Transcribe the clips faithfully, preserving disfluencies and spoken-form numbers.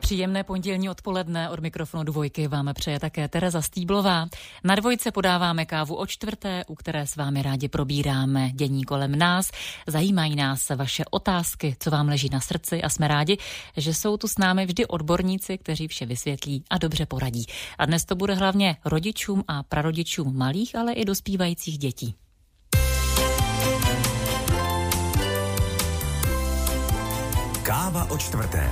Příjemné pondělní odpoledne od mikrofonu Dvojky vám přeje také Tereza Stýblová. Na Dvojce podáváme kávu o čtvrté, u které s vámi rádi probíráme dění kolem nás. Zajímají nás vaše otázky, co vám leží na srdci a jsme rádi, že jsou tu s námi vždy odborníci, kteří vše vysvětlí a dobře poradí. A dnes to bude hlavně rodičům a prarodičům malých, ale i dospívajících dětí. Káva o čtvrté.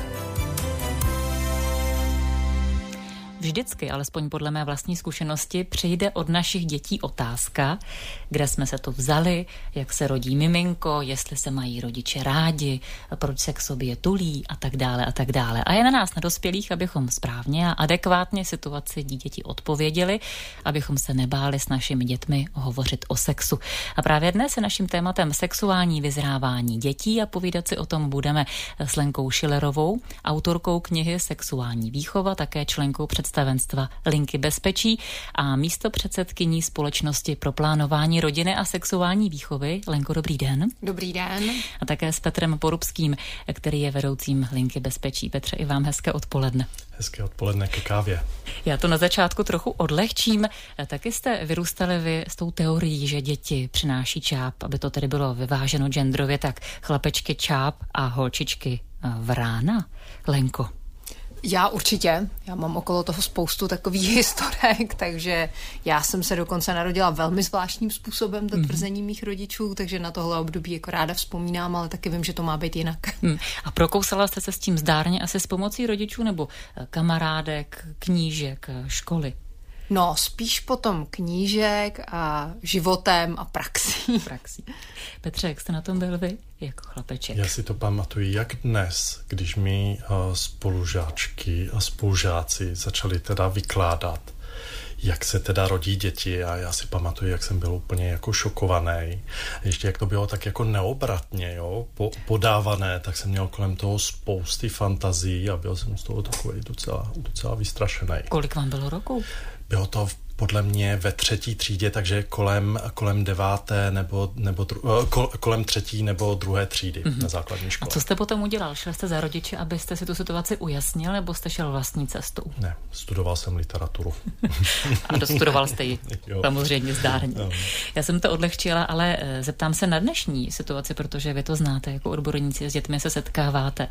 Vždycky, alespoň podle mé vlastní zkušenosti, přijde od našich dětí otázka, kde jsme se to vzali, jak se rodí miminko, jestli se mají rodiče rádi, proč se k sobě tulí a tak dále a tak dále. A je na nás, na dospělých, abychom správně a adekvátně situaci dítěti odpověděli, abychom se nebáli s našimi dětmi hovořit o sexu. A právě dnes je naším tématem sexuální vyzrávání dětí a povídat si o tom budeme s Lenkou Schillerovou, autorkou knihy Sexuální výchova, také členkou představenstva Linky bezpečí a místopředsedkyní Společnosti pro plánování rodiny a sexuální výchovy. Lenko, dobrý den. Dobrý den. A také s Petrem Porubským, který je vedoucím Linky bezpečí. Petře, i vám hezké odpoledne. Hezké odpoledne ke kávě. Já to na začátku trochu odlehčím. Taky jste vyrůstali vy s tou teorií, že děti přináší čáp, aby to tedy bylo vyváženo genderově, tak chlapečky čáp a holčičky vrána. Lenko. Já určitě, já mám okolo toho spoustu takových historek, takže já jsem se dokonce narodila velmi zvláštním způsobem, to tvrzení mých rodičů, takže na tohle období jako ráda vzpomínám, ale taky vím, že to má být jinak. Hmm. A prokousala jste se s tím zdárně asi s pomocí rodičů nebo kamarádek, knížek, školy? No, spíš potom knížek a životem a praxí. praxí. Petře, jak jste na tom byl vy jako chlapeček? Já si to pamatuju, jak dnes, když mi uh, spolužáčky a spolužáci začali teda vykládat, jak se teda rodí děti, a já si pamatuju, jak jsem byl úplně jako šokovaný. Ještě jak to bylo tak jako neobratně, jo, po, podávané, tak jsem měl kolem toho spousty fantazí a byl jsem z toho takový docela, docela vystrašený. Kolik vám bylo roku? Bylo to podle mě ve třetí třídě, takže kolem, kolem deváté nebo, nebo dru, kol, kolem třetí nebo druhé třídy mm-hmm. na základní škole. A co jste potom udělal? Šel jste za rodiče, abyste si tu situaci ujasnil, nebo jste šel vlastní cestou? Ne, studoval jsem literaturu. A dostudoval jste ji samozřejmě zdárně. No. Já jsem to odlehčila, ale zeptám se na dnešní situaci, protože vy to znáte, jako odborníci, s dětmi se setkáváte.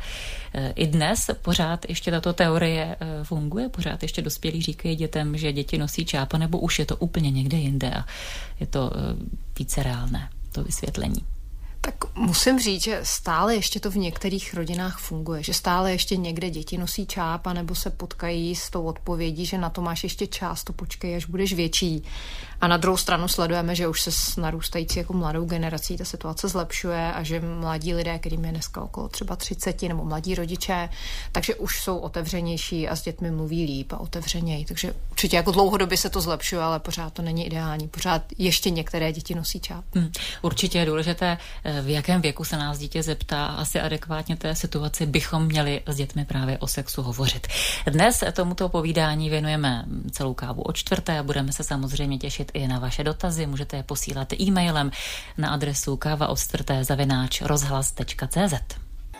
I dnes pořád ještě tato teorie funguje? Pořád ještě dospělí říkají dětem, že děti nosí čáp, nebo už je to úplně někde jinde a je to uh, více reálné, to vysvětlení? Tak musím říct, že stále ještě to v některých rodinách funguje, že stále ještě někde děti nosí čáp a nebo se potkají s tou odpovědí, že na to máš ještě čas, to počkej, až budeš větší. A na druhou stranu sledujeme, že už se s narůstající jako mladou generací ta situace zlepšuje a že mladí lidé, kterým je dneska okolo třeba třicet nebo mladí rodiče, takže už jsou otevřenější a s dětmi mluví líp a otevřeněji. Takže určitě jako dlouhodobě se to zlepšuje, ale pořád to není ideální. Pořád ještě některé děti nosí čáp. Hmm. Určitě je důležité, v jakém věku se nás dítě zeptá, asi adekvátně té situaci bychom měli s dětmi právě o sexu hovořit. Dnes tomuto povídání věnujeme celou kávu o čtvrté a budeme se samozřejmě těšit i na vaše dotazy. Můžete je posílat e-mailem na adresu káva o čtvrté zavináč rozhlas tečka cé zet.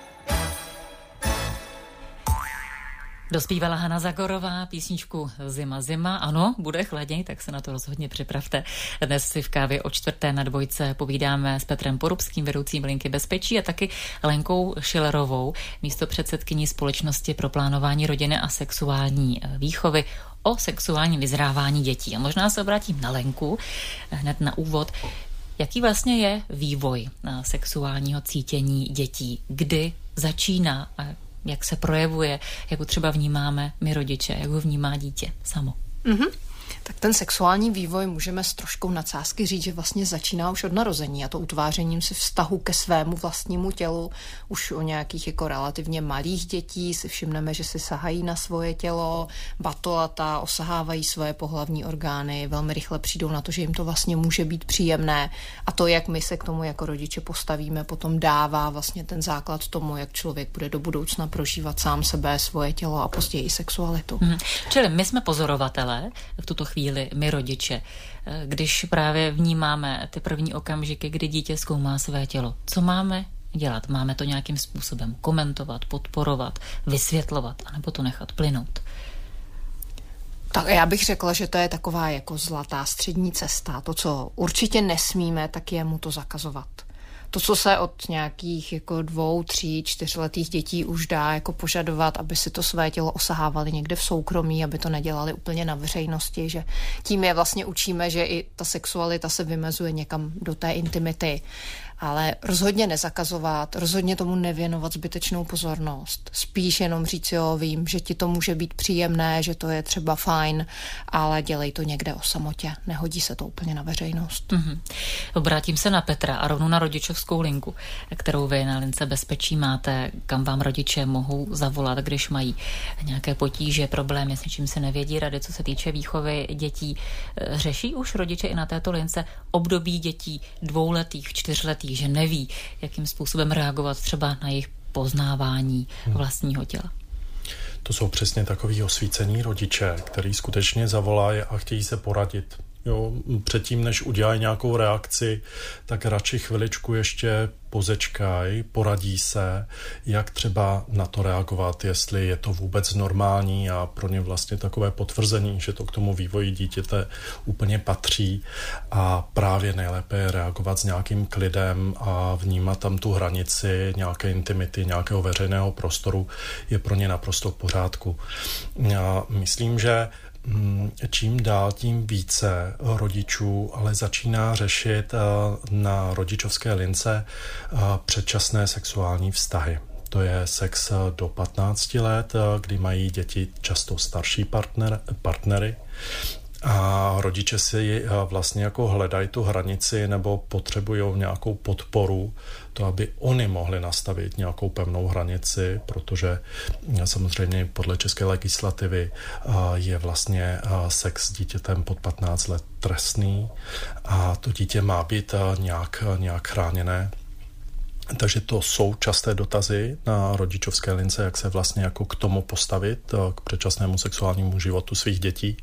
Dospívala Hana Zagorová písničku Zima, zima. Ano, bude chladněji, tak se na to rozhodně připravte. Dnes si v kávě o čtvrté na Dvojce povídáme s Petrem Porubským, vedoucím Linky bezpečí, a taky Lenkou Schillerovou, místopředsedkyní Společnosti pro plánování rodiny a sexuální výchovy, o sexuálním vyzrávání dětí. A možná se obrátím na Lenku hned na úvod. Jaký vlastně je vývoj sexuálního cítění dětí? Kdy začíná? Jak se projevuje, jak ho třeba vnímáme my rodiče, jak ho vnímá dítě samo. Mm-hmm. Tak ten sexuální vývoj můžeme s troškou nadsázky říct, že vlastně začíná už od narození a to utvářením si vztahu ke svému vlastnímu tělu. Už o nějakých jako relativně malých dětí si všimneme, že si sahají na svoje tělo, batolata, osahávají svoje pohlavní orgány, velmi rychle přijdou na to, že jim to vlastně může být příjemné a to, jak my se k tomu jako rodiče postavíme, potom dává vlastně ten základ tomu, jak člověk bude do budoucna prožívat sám sebe, svoje tělo a později sexualitu. Hmm. Čili my jsme pozorovatelé v tuto chvíli, my rodiče, když právě vnímáme ty první okamžiky, kdy dítě zkoumá své tělo. Co máme dělat? Máme to nějakým způsobem komentovat, podporovat, vysvětlovat, anebo to nechat plynout? Tak já bych řekla, že to je taková jako zlatá střední cesta. To, co určitě nesmíme, tak je mu to zakazovat. To, co se od nějakých jako dvou, tří, čtyřletých dětí už dá jako požadovat, aby si to své tělo osahávali někde v soukromí, aby to nedělali úplně na veřejnosti, že tím je vlastně učíme, že i ta sexualita se vymezuje někam do té intimity. Ale rozhodně nezakazovat, rozhodně tomu nevěnovat zbytečnou pozornost. Spíš jenom říct, jo, vím, že ti to může být příjemné, že to je třeba fajn, ale dělej to někde o samotě. Nehodí se to úplně na veřejnost. Mm-hmm. Obrátím se na Petra a rovnou na rodičovskou linku, kterou vy na lince Bezpečí máte, kam vám rodiče mohou zavolat, když mají nějaké potíže, problémy, s něčím se nevědí rady, co se týče výchovy dětí. Řeší už rodiče i na této lince období dětí dvouletých, čtyřletých, že neví, jakým způsobem reagovat třeba na jejich poznávání vlastního těla? To jsou přesně takový osvícení rodiče, který skutečně zavolají a chtějí se poradit. Jo, předtím, než udělají nějakou reakci, tak radši chviličku ještě pozečkají, poradí se, jak třeba na to reagovat, jestli je to vůbec normální a pro ně vlastně takové potvrzení, že to k tomu vývoji dítěte úplně patří a právě nejlépe je reagovat s nějakým klidem a vnímat tam tu hranici nějaké intimity, nějakého veřejného prostoru je pro ně naprosto v pořádku. Já myslím, že čím dál, tím více rodičů ale začíná řešit na rodičovské lince předčasné sexuální vztahy. To je sex do patnácti let, kdy mají děti často starší partner, partnery. A rodiče si vlastně jako hledají tu hranici nebo potřebují nějakou podporu, to, aby oni mohli nastavit nějakou pevnou hranici, protože samozřejmě podle české legislativy je vlastně sex s dítětem pod patnáct let trestný a to dítě má být nějak, nějak chráněné. Takže to jsou časté dotazy na rodičovské lince, jak se vlastně jako k tomu postavit, k předčasnému sexuálnímu životu svých dětí.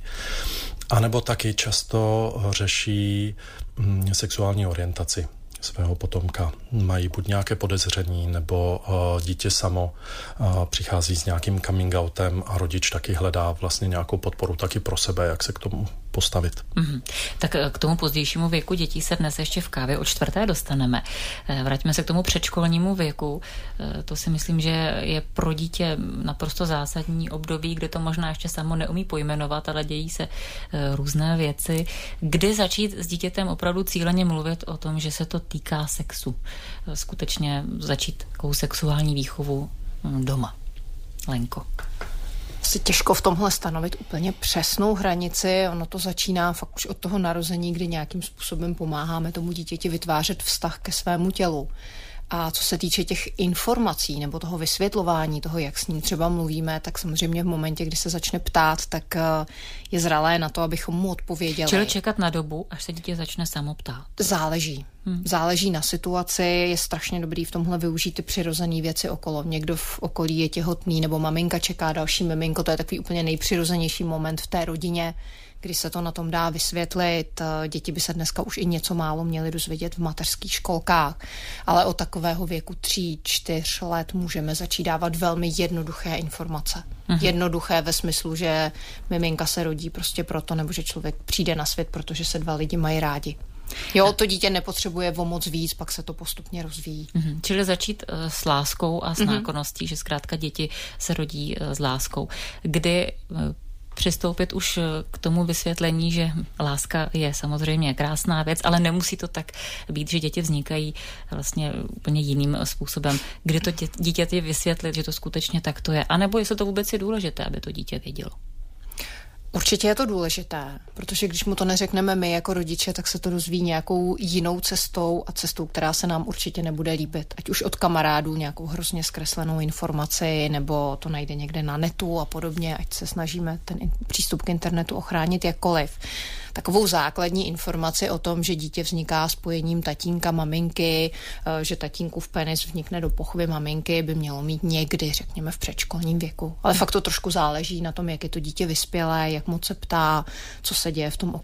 A nebo taky často řeší sexuální orientaci svého potomka. Mají buď nějaké podezření, nebo uh, dítě samo uh, přichází s nějakým coming outem a rodič taky hledá vlastně nějakou podporu taky pro sebe, jak se k tomu postavit. Mm-hmm. Tak k tomu pozdějšímu věku dětí se dnes ještě v kávě o čtvrté dostaneme. Vraťme se k tomu předškolnímu věku. To si myslím, že je pro dítě naprosto zásadní období, kde to možná ještě samo neumí pojmenovat, ale dějí se různé věci. Kdy začít s dítětem opravdu cíleně mluvit o tom, že se to týká sexu? Skutečně začít takovou sexuální výchovu doma. Lenko. Si těžko v tomhle stanovit úplně přesnou hranici. Ono to začíná fakt už od toho narození, kdy nějakým způsobem pomáháme tomu dítěti vytvářet vztah ke svému tělu. A co se týče těch informací nebo toho vysvětlování, toho, jak s ním třeba mluvíme, tak samozřejmě v momentě, kdy se začne ptát, tak je zralé na to, abychom mu odpověděli. Čili čekat na dobu, až se dítě začne samo ptát. Záleží. Hmm. Záleží na situaci, je strašně dobrý v tomhle využít ty přirozené věci okolo. Někdo v okolí je těhotný nebo maminka čeká další miminko, to je takový úplně nejpřirozenější moment v té rodině, kdy se to na tom dá vysvětlit. Děti by se dneska už i něco málo měly dozvědět v mateřských školkách, ale od takového věku tří, čtyř let můžeme začít dávat velmi jednoduché informace. Mhm. Jednoduché ve smyslu, že miminka se rodí prostě proto, nebo že člověk přijde na svět, protože se dva lidi mají rádi. Jo, to dítě nepotřebuje o moc víc, pak se to postupně rozvíjí. Mm-hmm. Čili začít uh, s láskou a s mm-hmm. nákonností, že zkrátka děti se rodí uh, s láskou. Kdy uh, přistoupit už k tomu vysvětlení, že láska je samozřejmě krásná věc, ale nemusí to tak být, že děti vznikají vlastně úplně jiným způsobem. Kdy to dítěti vysvětlit, že to skutečně tak to je, anebo jestli to vůbec je důležité, aby to dítě vědělo. Určitě je to důležité, protože když mu to neřekneme my jako rodiče, tak se to dozví nějakou jinou cestou a cestou, která se nám určitě nebude líbit. Ať už od kamarádů nějakou hrozně zkreslenou informaci, nebo to najde někde na netu a podobně, ať se snažíme ten přístup k internetu ochránit jakkoliv. Takovou základní informaci o tom, že dítě vzniká spojením tatínka, maminky, že tatínkův penis vnikne do pochvy maminky, by mělo mít někdy, řekněme, v předškolním věku. Ale fakt to trošku záleží na tom, jak je to dítě vyspělé, jak moc se ptá, co se děje v tom okolí.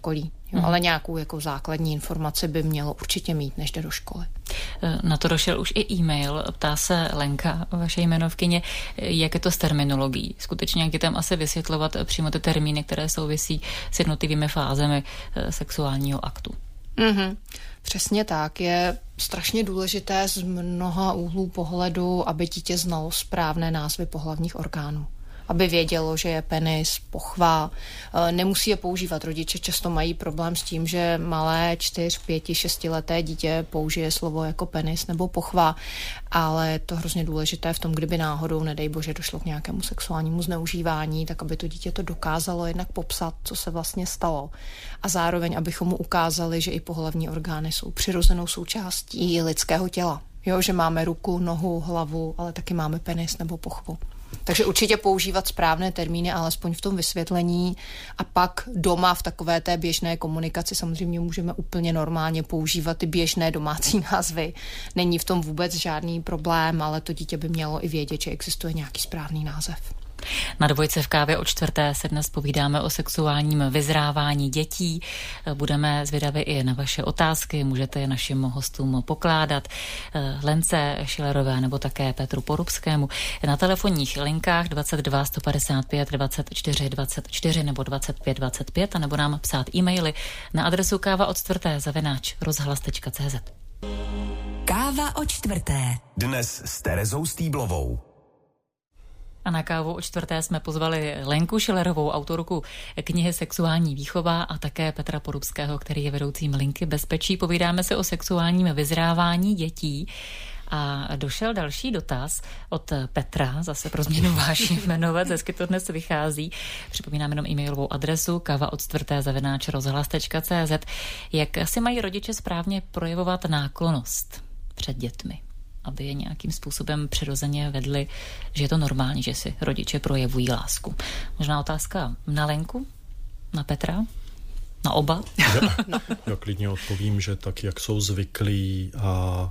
Jo, ale nějakou jako základní informaci by mělo určitě mít, než jde do školy. Na to došel už i e-mail. Ptá se Lenka, vaše jmenovkyně, jak je to s terminologií. Skutečně jak dětem asi vysvětlovat přímo ty termíny, které souvisí s jednotlivými fázemi sexuálního aktu. Mm-hmm. Přesně tak. Je strašně důležité z mnoha úhlů pohledu, aby dítě znalo správné názvy pohlavních orgánů. Aby vědělo, že je penis, pochva. Nemusí je používat. Rodiče často mají problém s tím, že malé čtyř, pěti, šestileté dítě použije slovo jako penis nebo pochva, ale je to hrozně důležité v tom, kdyby náhodou, nedej bože, došlo k nějakému sexuálnímu zneužívání, tak aby to dítě to dokázalo jednak popsat, co se vlastně stalo. A zároveň, abychom mu ukázali, že i pohlavní orgány jsou přirozenou součástí lidského těla. Jo, že máme ruku, nohu, hlavu, ale taky máme penis nebo pochvu. Takže určitě používat správné termíny, alespoň v tom vysvětlení, a pak doma v takové té běžné komunikaci samozřejmě můžeme úplně normálně používat ty běžné domácí názvy. Není v tom vůbec žádný problém, ale to dítě by mělo i vědět, že existuje nějaký správný název. Na Dvojce v kávě o čtvrté se dnes povídáme o sexuálním vyzrávání dětí. Budeme zvědaví i na vaše otázky, můžete je našim hostům pokládat. Lence Šilerové nebo také Petru Porubskému. Na telefonních linkách dvacet dva sto padesát pět dvacet čtyři dvacet čtyři nebo dvacet pět dvacet pět a nebo nám psát e-maily na adresu káva od čtvrté zavináč rozhlas tečka cé zet. Káva o čtvrté. Dnes s Terezou Stýblovou. A na kávu o čtvrté jsme pozvali Lenku Šilerovou, autorku knihy Sexuální výchova, a také Petra Porubského, který je vedoucím linky Bezpečí. Povídáme se o sexuálním vyzrávání dětí. A došel další dotaz od Petra, zase pro změnu váš jmenovec, hezky to dnes vychází. Připomínám jenom e-mailovou adresu káva od čtvrté zavináč rozhlas tečka cé zet. Jak si mají rodiče správně projevovat náklonnost před dětmi, aby je nějakým způsobem přirozeně vedli, že je to normální, že si rodiče projevují lásku? Možná otázka na Lenku? Na Petra? Na oba? Já, já klidně odpovím, že tak, jak jsou zvyklí a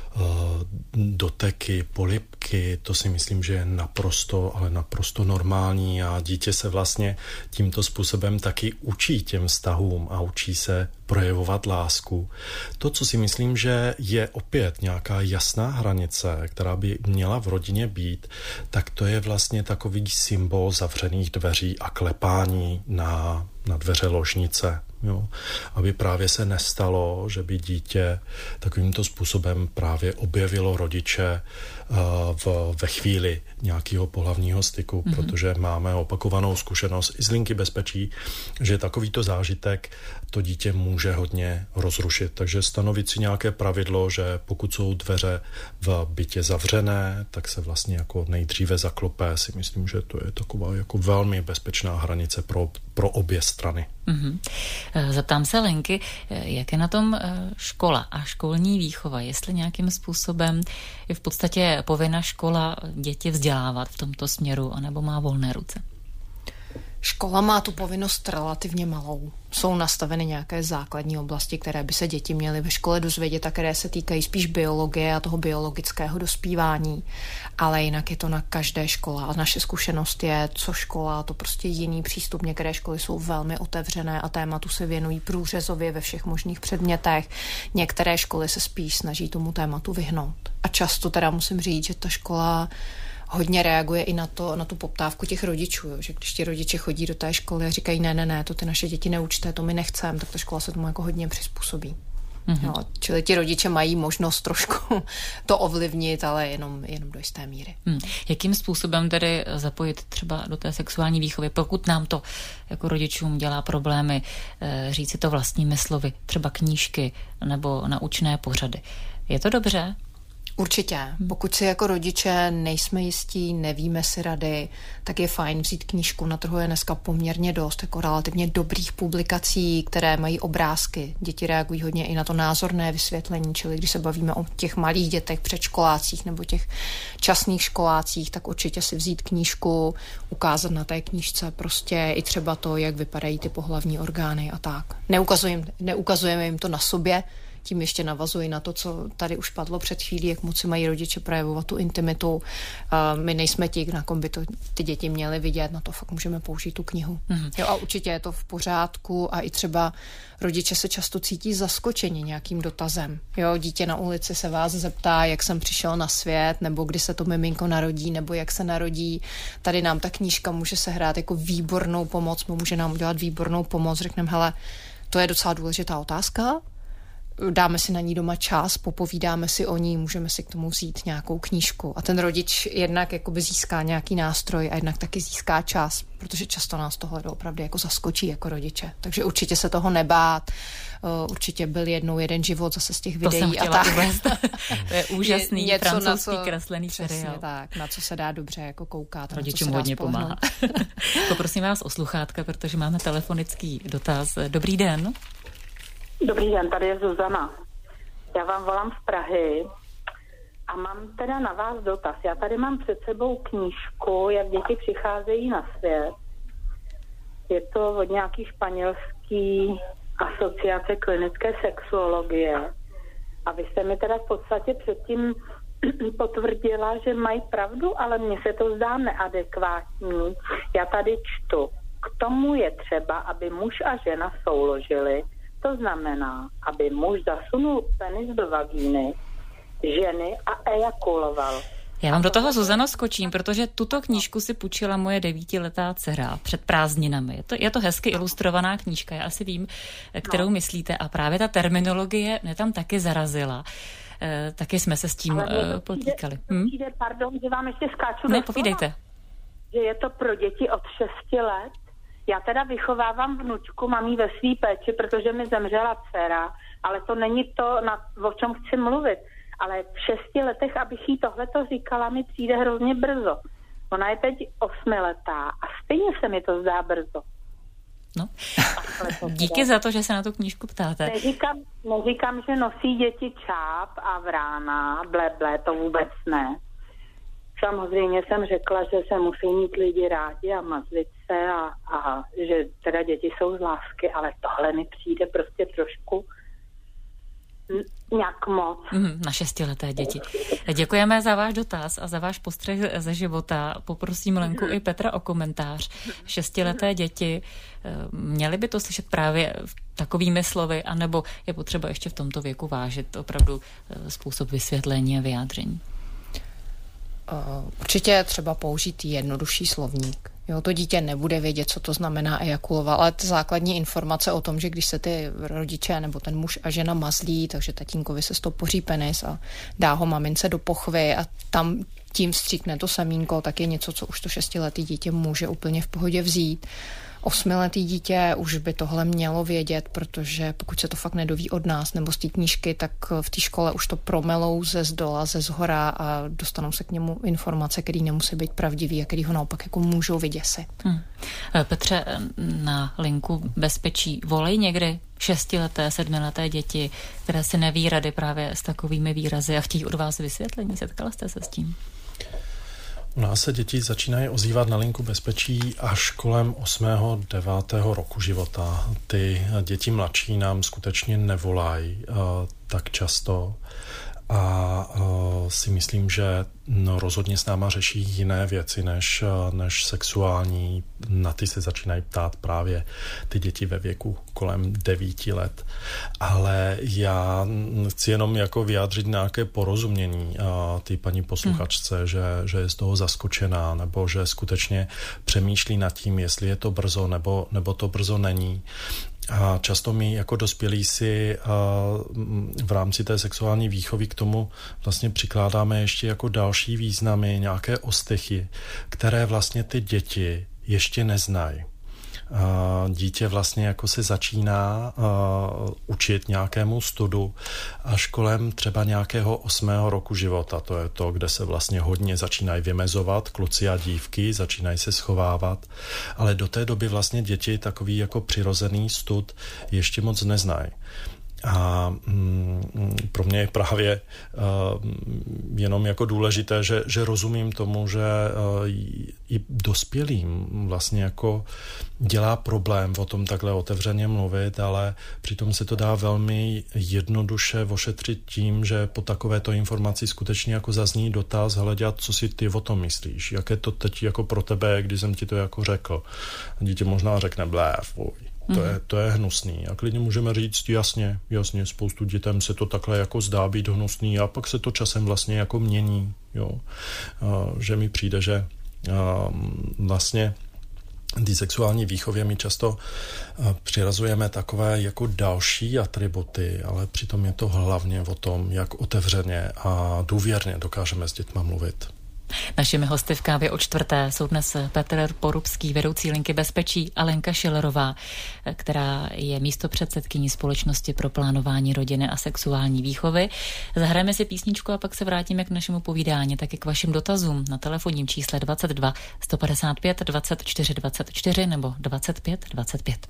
doteky, polibky, to si myslím, že je naprosto, ale naprosto normální a dítě se vlastně tímto způsobem taky učí těm vztahům a učí se projevovat lásku. To, co si myslím, že je opět nějaká jasná hranice, která by měla v rodině být, tak to je vlastně takový symbol zavřených dveří a klepání na, na dveře ložnice. Jo, aby právě se nestalo, že by dítě takovýmto způsobem právě objevilo rodiče uh, v, ve chvíli nějakého pohlavního styku, mm-hmm. protože máme opakovanou zkušenost i z linky Bezpečí, že takovýto zážitek to dítě může hodně rozrušit. Takže stanovit si nějaké pravidlo, že pokud jsou dveře v bytě zavřené, tak se vlastně jako nejdříve zaklopé. Si myslím, že to je taková jako velmi bezpečná hranice pro, pro obě strany. Mm-hmm. Zeptám se Lenky, jak je na tom škola a školní výchova, jestli nějakým způsobem je v podstatě povinna škola děti vzdělávat v tomto směru, anebo má volné ruce? Škola má tu povinnost relativně malou. Jsou nastaveny nějaké základní oblasti, které by se děti měly ve škole dozvědět a které se týkají spíš biologie a toho biologického dospívání. Ale jinak je to na každé škole. A naše zkušenost je, co škola, to prostě jiný přístup. Některé školy jsou velmi otevřené a tématu se věnují průřezově ve všech možných předmětech. Některé školy se spíš snaží tomu tématu vyhnout. A často teda musím říct, že ta škola hodně reaguje i na to, na tu poptávku těch rodičů, jo? Že když ti rodiče chodí do té školy a říkají ne, ne, ne, to ty naše děti neučte, to my nechceme, tak ta škola se tomu jako hodně přizpůsobí. Mm-hmm. Jo? Čili ti rodiče mají možnost trošku to ovlivnit, ale jenom, jenom do jisté míry. Hmm. Jakým způsobem tedy zapojit třeba do té sexuální výchovy, pokud nám to jako rodičům dělá problémy, říct si to vlastními slovy, třeba knížky nebo naučné pořady? Je to dobře? Určitě. Pokud si jako rodiče nejsme jistí, nevíme si rady, tak je fajn vzít knížku. Na trhu je dneska poměrně dost jako relativně dobrých publikací, které mají obrázky. Děti reagují hodně i na to názorné vysvětlení, čili když se bavíme o těch malých dětech, předškolácích nebo těch časných školácích, tak určitě si vzít knížku, ukázat na té knížce prostě i třeba to, jak vypadají ty pohlavní orgány a tak. Neukazujeme, neukazujeme jim to na sobě, Tím ještě navazuji na to, co tady už padlo před chvílí, jak moc si mají rodiče projevovat tu intimitu. My nejsme ti, na kom by to ty děti měly vidět, na to fakt můžeme použít tu knihu. Mm-hmm. Jo, a určitě je to v pořádku a i třeba rodiče se často cítí zaskočeni nějakým dotazem. Jo, dítě na ulici se vás zeptá, jak jsem přišel na svět, nebo kdy se to miminko narodí, nebo jak se narodí. Tady nám ta knížka může sehrát jako výbornou pomoc, může nám udělat výbornou pomoc. Řekneme, hele, to je docela důležitá otázka, dáme si na ní doma čas, popovídáme si o ní, můžeme si k tomu vzít nějakou knížku. A ten rodič jednak jakoby získá nějaký nástroj a jednak taky získá čas, protože často nás tohle opravdu jako zaskočí jako rodiče. Takže určitě se toho nebát. Určitě byl jednou jeden život zase z těch videí. To jsem chtěla a tak. uvést. To je úžasný je francouzský co, kreslený přesně seriál. Tak, na co se dá dobře jako koukat. Rodičům hodně pomáhá. Poprosím vás o sluchátka, protože máme telefonický dotaz. Dobrý den. Dobrý den, tady je Zuzana. Já vám volám z Prahy a mám teda na vás dotaz. Já tady mám před sebou knížku, jak děti přicházejí na svět. Je to od nějaký španělský asociace klinické sexuologie. A vy jste mi teda v podstatě předtím potvrdila, že mají pravdu, ale mně se to zdá neadekvátní. Já tady čtu. K tomu je třeba, aby muž a žena souložili. To znamená, aby muž zasunul penis do vagíny ženy a ejakuloval. Já vám do toho, Zuzano, skočím, protože tuto knížku si půjčila moje devítiletá dcera před prázdninami. Je to, je to hezky ilustrovaná knížka, já asi vím, kterou no. myslíte. A právě ta terminologie mě tam taky zarazila. E, taky jsme se s tím e, potýkali. Hm? Přijde, pardon, že vám ještě skáču. Ne, povídejte. Že je to pro děti od šesti let. Já teda vychovávám vnučku, mám jí ve svý péči, protože mi zemřela dcera, ale to není to, na, o čem chci mluvit. Ale v šesti letech, abych jí tohleto říkala, mi přijde hrozně brzo. Ona je teď osmiletá a stejně se mi to zdá brzo. No, díky za to, že se na tu knížku ptáte. Neříkám, neříkám, že nosí děti čáp a vrána, ble, ble, to vůbec ne. Samozřejmě jsem řekla, že se musí mít lidi rádi a mazlit se a, a že teda děti jsou z lásky, ale tohle mi přijde prostě trošku nějak moc. Mm, na šestileté děti. Děkujeme za váš dotaz a za váš postřeh ze života. Poprosím Lenku mm. i Petra o komentář. Šestileté děti, měly by to slyšet právě takovými slovy, anebo je potřeba ještě v tomto věku vážit opravdu způsob vysvětlení a vyjádření? Určitě třeba použít jednodušší slovník. Jo, to dítě nebude vědět, co to znamená ejakulovat, ale základní informace o tom, že když se ty rodiče nebo ten muž a žena mazlí, takže tatínkovi se stopoří penis a dá ho mamince do pochvy a tam tím vstříkne to semínko, tak je něco, co už to šestiletý dítě může úplně v pohodě vzít. Osmiletý dítě už by tohle mělo vědět, protože pokud se to fakt nedoví od nás nebo z té knížky, tak v té škole už to promelou ze zdola, ze zhora a dostanou se k němu informace, které nemusí být pravdivý a který ho naopak jako můžou vyděsit. Hmm. Petře, na linku bezpečí volej někdy šestileté, sedmileté děti, které se neví rady právě s takovými výrazy a chtějí od vás vysvětlení. Setkala jste se s tím? U nás se děti začínají ozývat na linku bezpečí až kolem osmého devátého roku života. Ty děti mladší nám skutečně nevolají uh, tak často a uh, si myslím, že no, rozhodně s náma řeší jiné věci než, než sexuální. Na ty se začínají ptát právě ty děti ve věku kolem devíti let. Ale já chci jenom jako vyjádřit nějaké porozumění a ty paní posluchačce, hmm. že, že je z toho zaskočená, nebo že skutečně přemýšlí nad tím, jestli je to brzo, nebo, nebo to brzo není. A často my jako dospělí si v rámci té sexuální výchovy k tomu vlastně přikládáme ještě jako další významy, nějaké ostechy, které vlastně ty děti ještě neznají. Dítě vlastně jako se začíná uh, učit nějakému studu až kolem třeba nějakého osmého roku života. To je to, kde se vlastně hodně začínají vymezovat, kluci a dívky, začínají se schovávat, ale do té doby vlastně děti takový jako přirozený stud ještě moc neznají. A mm, pro mě je právě uh, jenom jako důležité, že, že rozumím tomu, že uh, i dospělým vlastně jako dělá problém o tom takhle otevřeně mluvit, ale přitom se to dá velmi jednoduše ošetřit tím, že po takovéto informaci skutečně jako zazní dotaz, hledat, co si ty o tom myslíš, jak je to teď jako pro tebe, když jsem ti to jako řekl. A dítě možná řekne blé, fuj. To je, to je hnusný. A klidně můžeme říct jasně, jasně, spoustu dětem se to takhle jako zdá být hnusný a pak se to časem vlastně jako mění, jo. A, že mi přijde, že a, vlastně ty sexuální výchově my často a, přirazujeme takové jako další atributy, ale přitom je to hlavně o tom, jak otevřeně a důvěrně dokážeme s dětma mluvit. Našimi hosty v Kávě o čtvrté jsou dnes Petr Porubský, vedoucí linky bezpečí, a Lenka Schillerová, která je místopředsedkyní Společnosti pro plánování rodiny a sexuální výchovy. Zahrajeme si písničku a pak se vrátíme k našemu povídání, taky k vašim dotazům na telefonním čísle dvacet dva sto padesát pět dvacet čtyři dvacet čtyři nebo dvacet pět dvacet pět.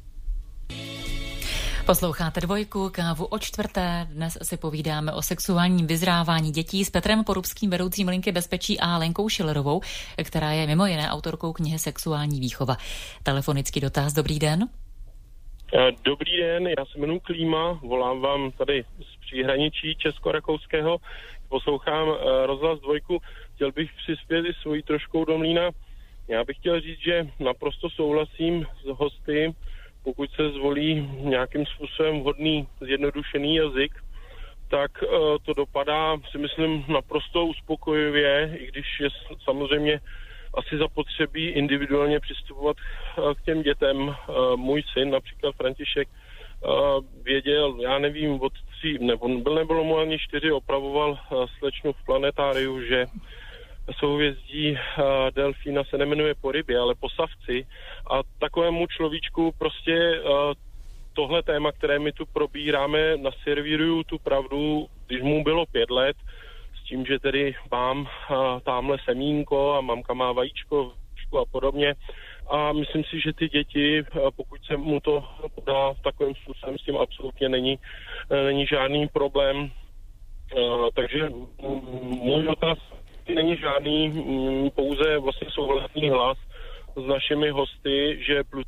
Posloucháte Dvojku, Kávu o čtvrté. Dnes si povídáme o sexuálním vyzrávání dětí s Petrem Porubským, vedoucím linky bezpečí, a Lenkou Schillerovou, která je mimo jiné autorkou knihy Sexuální výchova. Telefonický dotaz, dobrý den. Dobrý den, já se jmenuji Klíma, volám vám tady z příhraničí Česko-Rakouského, poslouchám rozhlas Dvojku, chtěl bych přispět i svojí troškou do mlýna. Já bych chtěl říct, že naprosto souhlasím s hosty, pokud se zvolí nějakým způsobem vhodný zjednodušený jazyk, tak uh, to dopadá, si myslím, naprosto uspokojivě, i když je samozřejmě asi zapotřebí individuálně přistupovat uh, k těm dětem. Uh, můj syn, například František, uh, věděl, já nevím, od tří, nebo byl nebylo mu ani čtyři, opravoval uh, slečnu v planetáriu, že souhvězdí uh, delfína se nemenuje po rybě, ale po savci. A takovému človíčku prostě uh, tohle téma, které my tu probíráme, naservíruju tu pravdu, když mu bylo pět let, s tím, že tedy mám uh, támhle semínko a mamka má vajíčko a podobně. A myslím si, že ty děti, uh, pokud se mu to podá takovým způsobem, s tím absolutně není, uh, není žádný problém. Uh, takže můj dotaz není žádný, m, pouze vlastně souhlasný hlas s našimi hosty, že plus...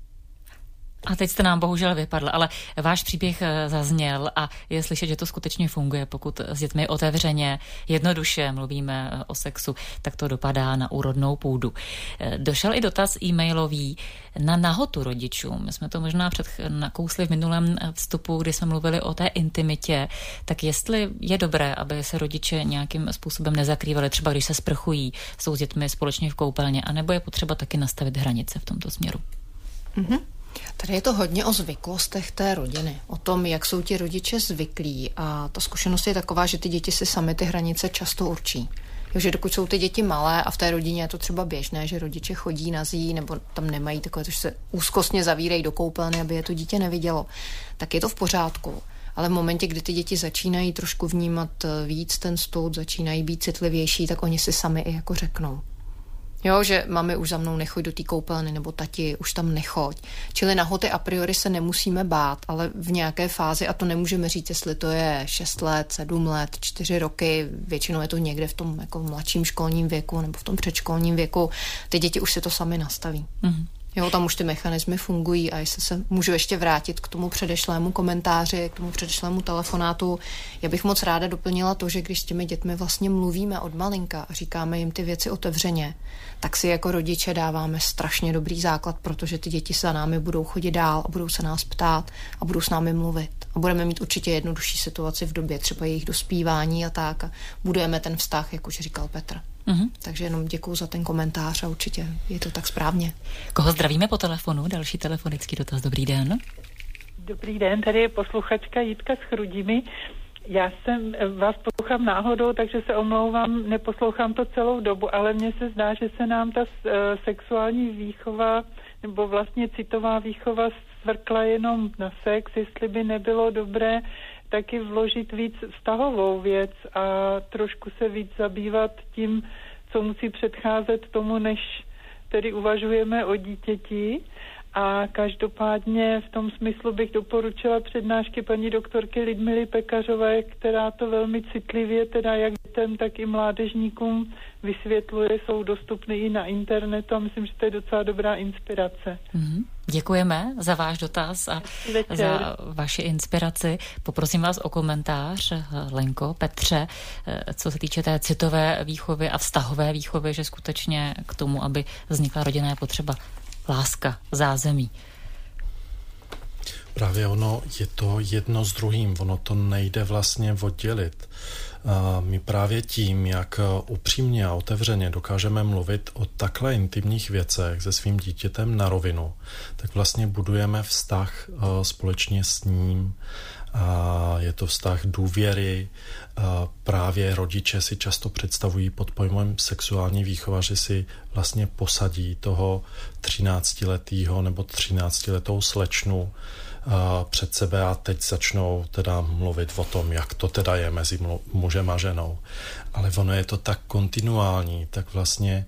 A teď jste nám bohužel vypadl, ale váš příběh zazněl a je slyšet, že to skutečně funguje. Pokud s dětmi otevřeně, jednoduše mluvíme o sexu, tak to dopadá na úrodnou půdu. Došel i dotaz e-mailový na nahotu rodičům. My jsme to možná před nakousli v minulém vstupu, kdy jsme mluvili o té intimitě. Tak jestli je dobré, aby se rodiče nějakým způsobem nezakrývali, třeba když se sprchují, jsou s dětmi společně v koupelně, anebo je potřeba taky nastavit hranice v tomto směru? Mhm. Tady je to hodně o zvyklostech té rodiny, o tom, jak jsou ti rodiče zvyklí, a ta zkušenost je taková, že ty děti si sami ty hranice často určí. Takže dokud jsou ty děti malé a v té rodině je to třeba běžné, že rodiče chodí nazí nebo tam nemají takové, že se úzkostně zavírají do koupelny, aby je to dítě nevidělo, tak je to v pořádku. Ale v momentě, kdy ty děti začínají trošku vnímat víc ten stud, začínají být citlivější, tak oni si sami i jako řeknou. Jo, že mami už za mnou nechoď do té koupelny, nebo tati už tam nechoď. Čili nahoty a priori se nemusíme bát, ale v nějaké fázi, a to nemůžeme říct, jestli to je šest let, sedm let, čtyři roky, většinou je to někde v tom jako mladším školním věku nebo v tom předškolním věku, ty děti už si to sami nastaví. Mm-hmm. Jo, tam už ty mechanismy fungují, a jestli se můžu ještě vrátit k tomu předešlému komentáři, k tomu předešlému telefonátu, já bych moc ráda doplnila to, že když s těmi dětmi vlastně mluvíme od malinka a říkáme jim ty věci otevřeně, tak si jako rodiče dáváme strašně dobrý základ, protože ty děti za námi budou chodit dál a budou se nás ptát a budou s námi mluvit. A budeme mít určitě jednodušší situaci v době třeba jejich dospívání a tak, a budujeme ten vztah, jak už říkal Petr. Mm-hmm. Takže jenom děkuju za ten komentář a určitě je to tak správně. Koho zdravíme po telefonu? Další telefonický dotaz. Dobrý den. Dobrý den, tady je posluchačka Jitka z Chrudimi. Já jsem vás poslouchám náhodou, takže se omlouvám, neposlouchám to celou dobu, ale mně se zdá, že se nám ta uh, sexuální výchova nebo vlastně citová výchova svrkla jenom na sex, jestli by nebylo dobré taky vložit víc vztahovou věc a trošku se víc zabývat tím, co musí předcházet tomu, než tedy uvažujeme o dítěti. A každopádně v tom smyslu bych doporučila přednášky paní doktorky Lidmily Pekařové, která to velmi citlivě, teda jak dětem, tak i mládežníkům vysvětluje, jsou dostupné i na internetu a myslím, že to je docela dobrá inspirace. Mm-hmm. Děkujeme za váš dotaz a Večer. za vaši inspiraci. Poprosím vás o komentář, Lenko, Petře, co se týče té citové výchovy a vztahové výchovy, že skutečně k tomu, aby vznikla rodina, je potřeba láska, zázemí. Právě ono je to jedno s druhým, ono to nejde vlastně oddělit. My právě tím, jak upřímně a otevřeně dokážeme mluvit o takhle intimních věcech se svým dítětem na rovinu, tak vlastně budujeme vztah společně s ním. Je to vztah důvěry. Právě rodiče si často představují pod pojmem sexuální výchova, že si vlastně posadí toho třináctiletého nebo třináctiletou slečnu před sebe a teď začnou teda mluvit o tom, jak to teda je mezi mužem a ženou. Ale ono je to tak kontinuální, tak vlastně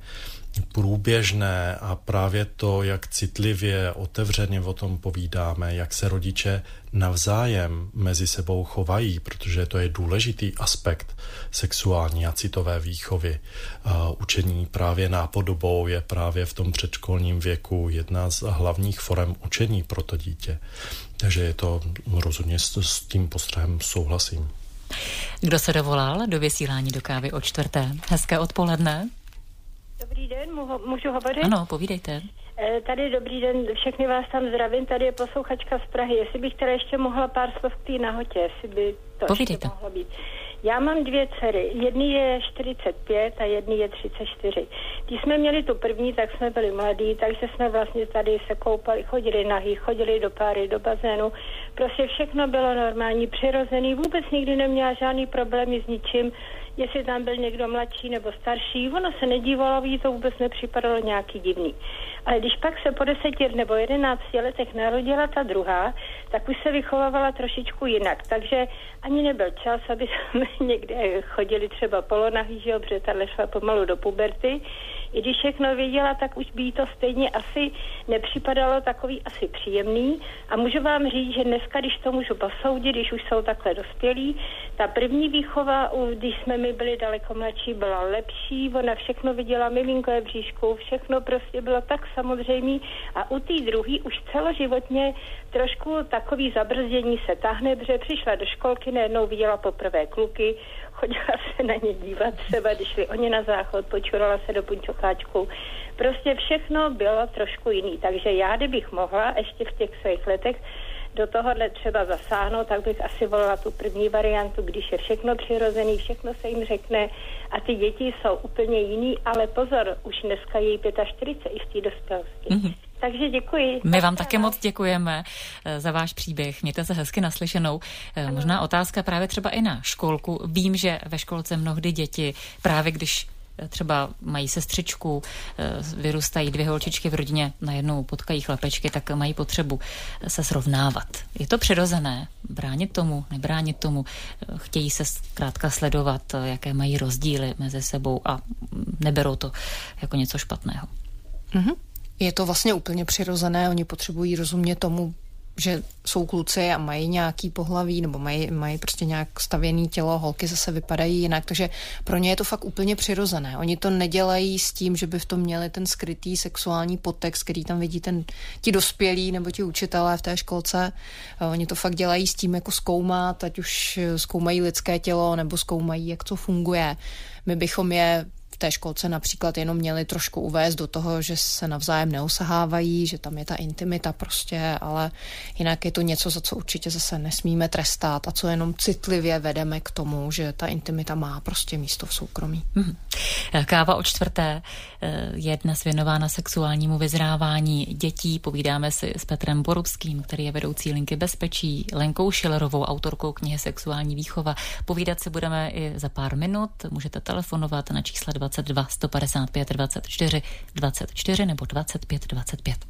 průběžné a právě to, jak citlivě, otevřeně o tom povídáme, jak se rodiče navzájem mezi sebou chovají, protože to je důležitý aspekt sexuální a citové výchovy. Učení právě nápodobou je právě v tom předškolním věku jedna z hlavních forem učení pro to dítě. Takže je to rozhodně s, s tím postřehem souhlasím. Kdo se dovolal do vysílání do kávy o čtvrté? Hezké odpoledne. Dobrý den, můžu, můžu hovořit? Ano, povídejte. E, tady dobrý den, všechny vás tam zdravím, tady je posluchačka z Prahy, jestli bych teda ještě mohla pár slov k té nahotě, jestli by to Povídejte. ještě mohlo být. Já mám dvě dcery, jedný je čtyřicet pět a jedný je třicet čtyři. Když jsme měli tu první, tak jsme byli mladí, takže jsme vlastně tady se koupali, chodili nahý, chodili do páry, do bazénu. Prostě všechno bylo normální, přirozený, vůbec nikdy neměla žádný problémy s ničím, jestli tam byl někdo mladší nebo starší, ono se nedívalo, jí to vůbec nepřipadalo nějaký divný. Ale když pak se po deseti nebo jedenácti letech narodila ta druhá, tak už se vychovávala trošičku jinak, takže ani nebyl čas, aby jsme někde chodili třeba polonahý, že jo, protože tahle šla pomalu do puberty. I když všechno věděla, tak už by jí to stejně asi nepřipadalo takový asi příjemný. A můžu vám říct, že dneska, když to můžu posoudit, když už jsou takhle dospělí, ta první výchova, když jsme my byli daleko mladší, byla lepší. Ona všechno viděla, miminko je v bříšku, všechno prostě bylo tak samozřejmé. A u té druhé už celoživotně trošku takový zabrzdění se tahne, protože přišla do školky, najednou viděla poprvé kluky, chodila se na ně dívat, třeba když šli oni na záchod, počurala se do punčokáčku. Prostě všechno bylo trošku jiný. Takže já, kdybych mohla ještě v těch svých letech do tohohle třeba zasáhnout, tak bych asi volila tu první variantu, když je všechno přirozený, všechno se jim řekne a ty děti jsou úplně jiný, ale pozor, už dneska je jí čtyřicet pět i v té dospělosti. Mm-hmm. Takže děkuji. My vám také moc děkujeme za váš příběh. Mějte se hezky naslyšenou. Ano. Možná otázka právě třeba i na školku. Vím, že ve školce mnohdy děti, právě když třeba mají sestřičku, vyrůstají dvě holčičky v rodině, najednou potkají chlapečky, tak mají potřebu se srovnávat. Je to přirozené? Bránit tomu, nebránit tomu? Chtějí se zkrátka sledovat, jaké mají rozdíly mezi sebou a neberou to jako něco špatného. Mhm. Je to vlastně úplně přirozené, oni potřebují rozumět tomu, že jsou kluci a mají nějaký pohlaví nebo mají, mají prostě nějak stavěný tělo, holky zase vypadají jinak, takže pro ně je to fakt úplně přirozené. Oni to nedělají s tím, že by v tom měli ten skrytý sexuální podtext, který tam vidí ten, ti dospělí nebo ti učitelé v té školce. Oni to fakt dělají s tím jako zkoumat, ať už zkoumají lidské tělo nebo zkoumají, jak to funguje. My bychom je v té školce například jenom měli trošku uvést do toho, že se navzájem neosahávají, že tam je ta intimita prostě, ale jinak je to něco, za co určitě zase nesmíme trestat a co jenom citlivě vedeme k tomu, že ta intimita má prostě místo v soukromí. Hmm. Káva o čtvrté je dnes věnována sexuálnímu vyzrávání dětí. Povídáme si s Petrem Porubským, který je vedoucí linky Bezpečí, Lenkou Schillerovou, autorkou knihy Sexuální výchova. Povídat si budeme i za pár minut. Můžete telefonovat na čísla dvacet dva sto padesát pět dvacet čtyři dvacet čtyři nebo dvacet pět dvacet pět.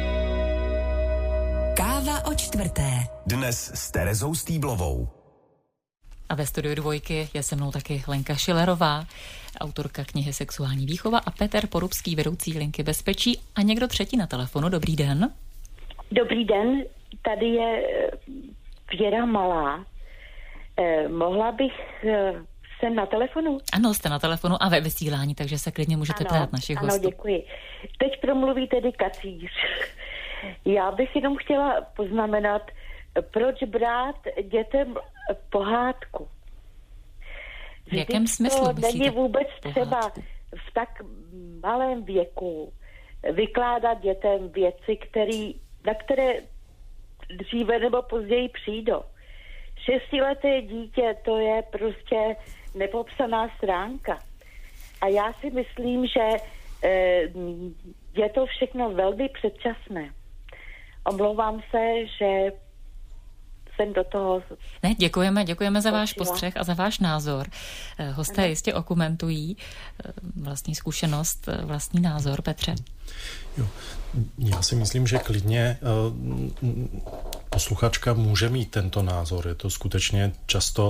Káva o čtvrté. Dnes s Terezou Stýblovou. A ve studiu dvojky je se mnou taky Lenka Schillerová, autorka knihy Sexuální výchova, a Petr Porubský, vedoucí linky Bezpečí, a někdo třetí na telefonu. Dobrý den. Dobrý den, tady je Věra Malá. Eh, mohla bych, eh, jsem na telefonu? Ano, jste na telefonu a ve vysílání, takže se klidně můžete ano, ptát našich ano, hostů. Ano, děkuji. Teď promluví tedy kacíř. Já bych jenom chtěla poznamenat, proč brát dětem pohádku. V jakém smyslu to myslíte není vůbec pohádku? třeba v tak malém věku vykládat dětem věci, který, na které dříve nebo později přijdou. Šestileté dítě, to je prostě nepopsaná stránka. A já si myslím, že e, je to všechno velmi předčasné. Omlouvám se, že jsem do toho... Ne, děkujeme, děkujeme za váš postřeh a za váš názor. Hosté ano. jistě okomentují vlastní zkušenost, vlastní názor. Petře? Jo, já si myslím, že klidně posluchačka může mít tento názor. Je to skutečně často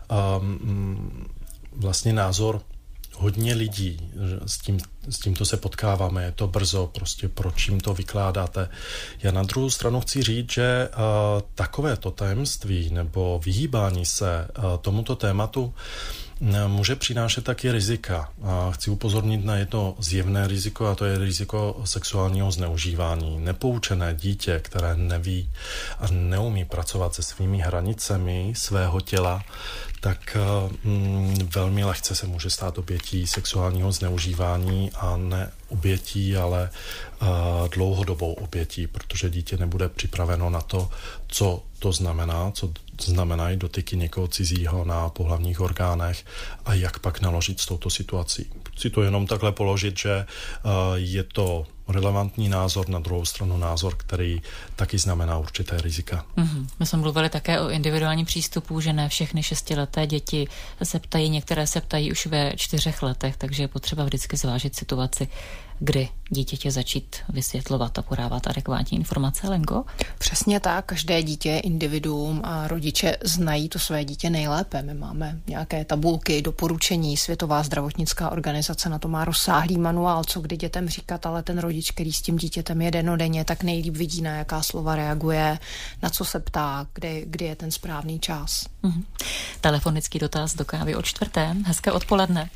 um, vlastně názor hodně lidí, s, tím, s tímto se potkáváme, je to brzo, prostě proč jim to vykládáte. Já na druhou stranu chci říct, že uh, takovéto tajemství nebo vyhýbání se uh, tomuto tématu může přinášet taky rizika. A chci upozornit na jedno zjevné riziko, a to je riziko sexuálního zneužívání. Nepoučené dítě, které neví a neumí pracovat se svými hranicemi svého těla, tak mm, velmi lehce se může stát obětí sexuálního zneužívání a ne obětí, ale uh, dlouhodobou obětí, protože dítě nebude připraveno na to, co to znamená, co znamenají dotyky někoho cizího na pohlavních orgánech a jak pak naložit s touto situací. Chci to jenom takhle položit, že uh, je to relevantní názor, na druhou stranu názor, který taky znamená určité rizika. Mm-hmm. My jsme mluvili také o individuálním přístupu, že ne všechny šestileté děti se ptají, některé se ptají už ve čtyřech letech, takže je potřeba vždycky zvážit situaci, kdy dítěti začít vysvětlovat a podávat adekvátní informace. Lenko? Přesně tak, každé dítě je individuum a rodiče znají to své dítě nejlépe. My máme nějaké tabulky, doporučení, Světová zdravotnická organizace na to má rozsáhlý manuál, co kdy dětem říkat, ale ten rodič, který s tím dítětem je dennodenně, tak nejlíp vidí, na jaká slova reaguje, na co se ptá, kdy, kdy je ten správný čas. Mhm. Telefonický dotaz do kávy o čtvrté. Hezké odpoledne.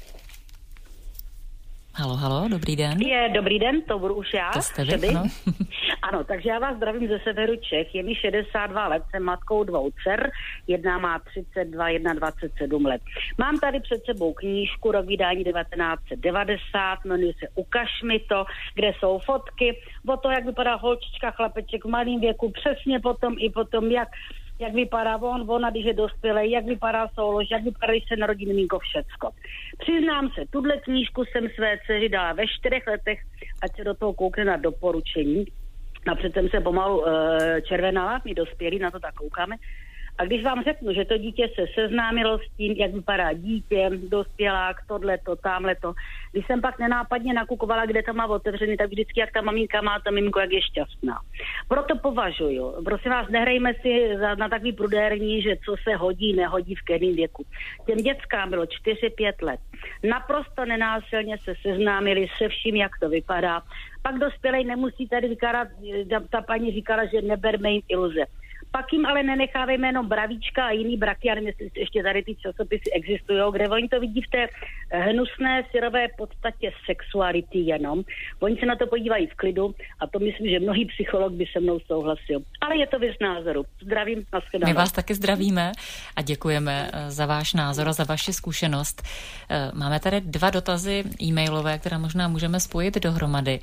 Halo, halo, dobrý den. Je, dobrý den, to budu už já. To jste vy, ano. Ano, takže já vás zdravím ze severu Čech, je mi šedesát dva let, jsem matkou dvou dcer, jedna má třicet dva, jedna dvacet sedm let. Mám tady před sebou knížku, rok vydání devatenáct set devadesát, jmenuje se Ukaž mi to, kde jsou fotky, o to, jak vypadá holčička, chlapeček v malém věku, přesně potom i potom, jak jak vypadá on, ona, když je dospělý, jak vypadá soulož, jak vypadá, když se narodí miminko, všecko. Přiznám se, tuhle knížku jsem své dceři dala ve čtyřech letech, ať se do toho koukne na doporučení. Napřed jsem se pomalu uh, červenala, my dospělí, na to tak koukáme. A když vám řeknu, že to dítě se seznámilo s tím, jak vypadá dítě, dospělák, tohleto, tamhleto. Když jsem pak nenápadně nakukovala, kde to má otevřený, tak vždycky, jak ta maminka má, ta miminko, jak je šťastná. Proto považuju, prosím vás, nehrajme si za, na takový prudérní, že co se hodí, nehodí v kterém věku. Těm dětskám bylo čtyři pět let. Naprosto nenásilně se seznámili se vším, jak to vypadá. Pak dospělej nemusí tady říkat, ta paní říkala, že neberme jim iluze. Pak jim ale nenechávejme jenom bravíčka a jiný braky, já nevím, jestli ještě tady ty časopisy existují, kde oni to vidí v té hnusné, syrové podstatě sexuality jenom. Oni se na to podívají v klidu a to myslím, že mnohý psycholog by se mnou souhlasil. Ale je to věc názoru. Zdravím, nashledanou. My vás taky zdravíme a děkujeme za váš názor a za vaši zkušenost. Máme tady dva dotazy e-mailové, které možná můžeme spojit dohromady.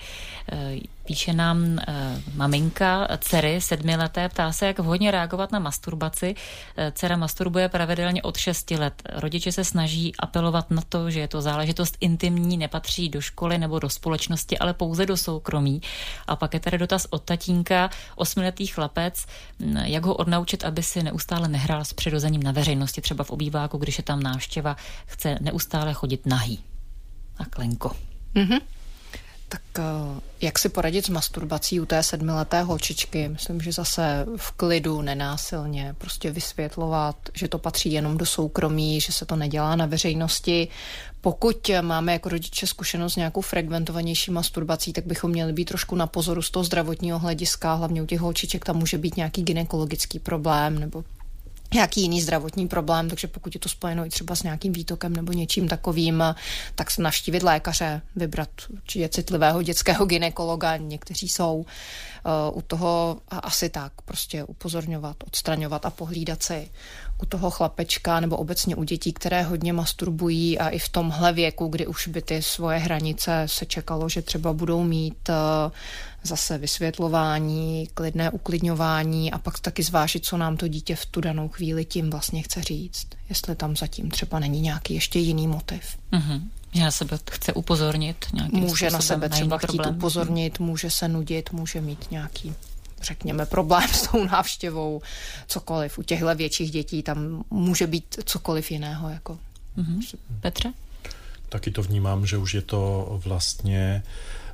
Píše nám maminka dcery sedmileté, ptá se, jak vhodně reagovat na masturbaci. Dcera masturbuje pravidelně od šesti let. Rodiče se snaží apelovat na to, že je to záležitost intimní, nepatří do školy nebo do společnosti, ale pouze do soukromí. A pak je tady dotaz od tatínka, osmiletý chlapec, jak ho odnaučit, aby si neustále nehrál s přirozením na veřejnosti, třeba v obýváku, když je tam návštěva, chce neustále chodit nahý. A Klenko. Mhm. Tak jak si poradit s masturbací u té sedmileté holčičky? Myslím, že zase v klidu, nenásilně, prostě vysvětlovat, že to patří jenom do soukromí, že se to nedělá na veřejnosti. Pokud máme jako rodiče zkušenost s nějakou frekventovanější masturbací, tak bychom měli být trošku na pozoru z toho zdravotního hlediska, hlavně u těch holčiček tam může být nějaký gynekologický problém nebo nějaký jiný zdravotní problém, takže pokud je to spojeno i třeba s nějakým výtokem nebo něčím takovým, tak se navštívit lékaře, vybrat určitě citlivého dětského gynekologa, někteří jsou uh, u toho asi tak, prostě upozorňovat, odstraňovat a pohlídat si u toho chlapečka nebo obecně u dětí, které hodně masturbují a i v tomhle věku, kdy už by ty svoje hranice se čekalo, že třeba budou mít uh, zase vysvětlování, klidné uklidňování a pak taky zvážit, co nám to dítě v tu danou chvíli tím vlastně chce říct. Jestli tam zatím třeba není nějaký ještě jiný motiv. Mm-hmm. Že na sebe chce upozornit nějakým Může způsobem, na sebe na třeba chtít problém. upozornit, může se nudit, může mít nějaký, řekněme, problém s tou návštěvou, cokoliv. U těchto větších dětí tam může být cokoliv jiného. Jako. Mm-hmm. Petře? Taky to vnímám, že už je to vlastně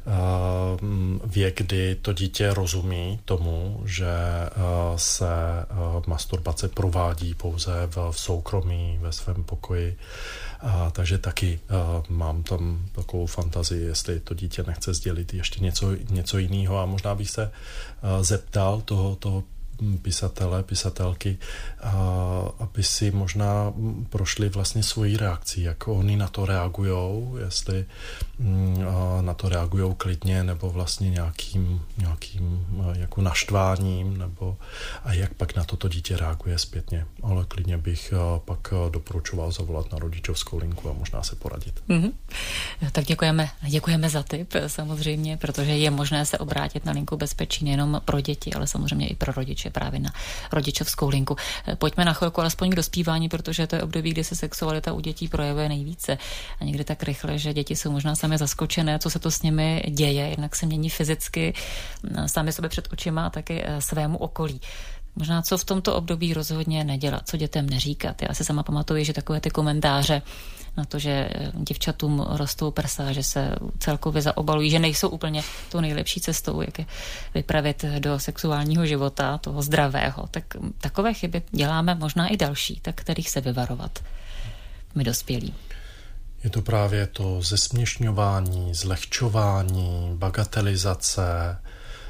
věk, kdy to dítě rozumí tomu, že se masturbace provádí pouze v soukromí, ve svém pokoji. A, takže taky a, mám tam takovou fantazii, jestli to dítě nechce sdělit ještě něco, něco jiného a možná bych se a, zeptal toho, toho pisatele, pisatelky, a, aby si možná prošli vlastně svoji reakci, jak oni na to reagujou, jestli m, na to reagujou klidně nebo vlastně nějakým, nějakým jako naštváním, nebo a jak pak na toto dítě reaguje zpětně. Ale klidně bych pak doporučoval zavolat na rodičovskou linku a možná se poradit. Mm-hmm. Tak děkujeme, děkujeme za tip samozřejmě, protože je možné se obrátit na linku bezpečí nejenom pro děti, ale samozřejmě i pro rodiče, právě na rodičovskou linku. Pojďme na chvilku alespoň k dospívání, protože to je období, kdy se sexualita u dětí projevuje nejvíce a někdy tak rychle, že děti jsou možná sami zaskočené, co se to s nimi děje, jednak se mění fyzicky, sami sobě před očima a taky svému okolí. Možná co v tomto období rozhodně nedělat, co dětem neříkat. Já si sama pamatuju, že takové ty komentáře na to, že děvčatům rostou prsa, že se celkově zaobalují, že nejsou úplně tou nejlepší cestou, jak je vypravit do sexuálního života, toho zdravého. Tak takové chyby děláme možná i další, tak kterých se vyvarovat my dospělí. Je to právě to zesměšňování, zlehčování, bagatelizace,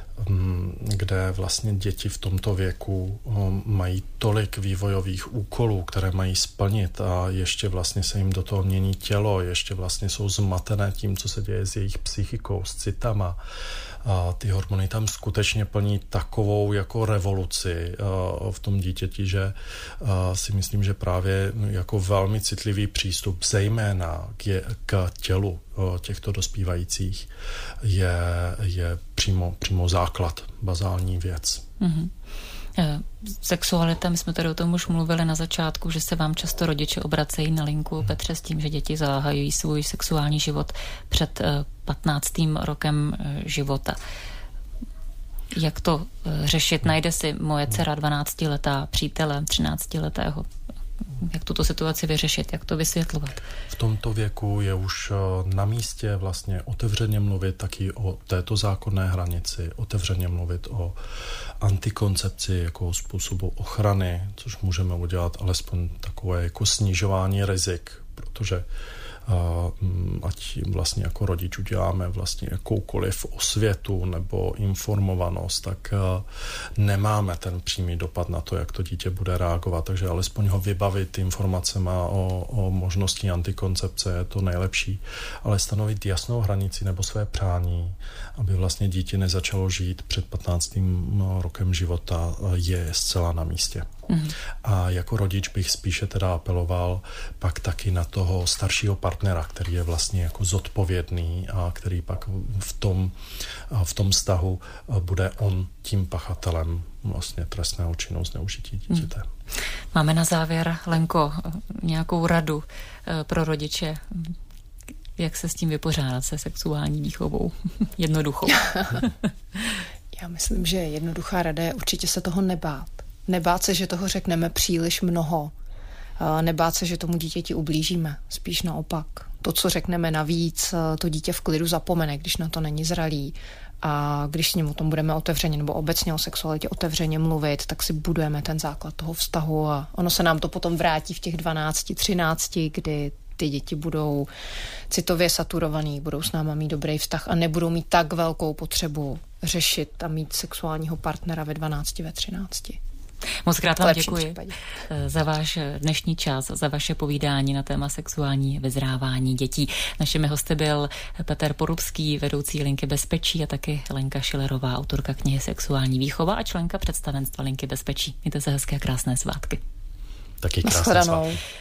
kde vlastně děti v tomto věku mají tolik vývojových úkolů, které mají splnit a ještě vlastně se jim do toho mění tělo, ještě vlastně jsou zmatené tím, co se děje s jejich psychikou, s citama. A ty hormony tam skutečně plní takovou jako revoluci v tom dítěti, že si myslím, že právě jako velmi citlivý přístup zejména k, k tělu těchto dospívajících je, je přímo, přímo základ, bazální věc. Mm-hmm. Sexualita, my jsme tady o tom už mluvili na začátku, že se vám často rodiče obracejí na linku, Petře, s tím, že děti zahájí svůj sexuální život před patnáctým rokem života. Jak to řešit? Najde si moje dcera dvanáctiletá přítele třináctiletého. Jak tuto situaci vyřešit? Jak to vysvětlovat? V tomto věku je už na místě vlastně otevřeně mluvit taky o této zákonné hranici, otevřeně mluvit o antikoncepci jako způsobu ochrany, což můžeme udělat alespoň takové jako snižování rizik, protože ať vlastně jako rodič uděláme vlastně jakoukoliv osvětu nebo informovanost, tak nemáme ten přímý dopad na to, jak to dítě bude reagovat, takže alespoň ho vybavit informacemi o, o možnosti antikoncepce je to nejlepší, ale stanovit jasnou hranici nebo své přání, aby vlastně dítě nezačalo žít před patnáctým rokem života, je zcela na místě. Mm. A jako rodič bych spíše teda apeloval pak taky na toho staršího partnera, který je vlastně jako zodpovědný a který pak v tom, v tom vztahu bude on tím pachatelem vlastně trestného činu zneužití dítěte. Mm. Máme na závěr, Lenko, nějakou radu pro rodiče, jak se s tím vypořádat, se sexuální výchovou? Jednoduchou. Já myslím, že jednoduchá rada je určitě se toho nebát. Nebát se, že toho řekneme příliš mnoho. Nebát se, že tomu dítěti ublížíme. Spíš naopak. to, co řekneme navíc, to dítě v klidu zapomene, když na to není zralý. A když s ním o tom budeme otevřeně nebo obecně o sexualitě otevřeně mluvit, tak si budujeme ten základ toho vztahu a ono se nám to potom vrátí v těch dvanácti, třinácti, kdy ty děti budou citově saturovaný, budou s náma mít dobrý vztah a nebudou mít tak velkou potřebu řešit a mít sexuálního partnera ve dvanácti, ve třinácti. Moc krát vám děkuji za váš dnešní čas, za vaše povídání na téma sexuální vyzrávání dětí. Našimi hosty byl Petr Porubský, vedoucí Linky bezpečí, a taky Lenka Šilerová, autorka knihy Sexuální výchova a členka představenstva Linky bezpečí. Mějte se hezké a krásné svátky. Taky krásné svátky.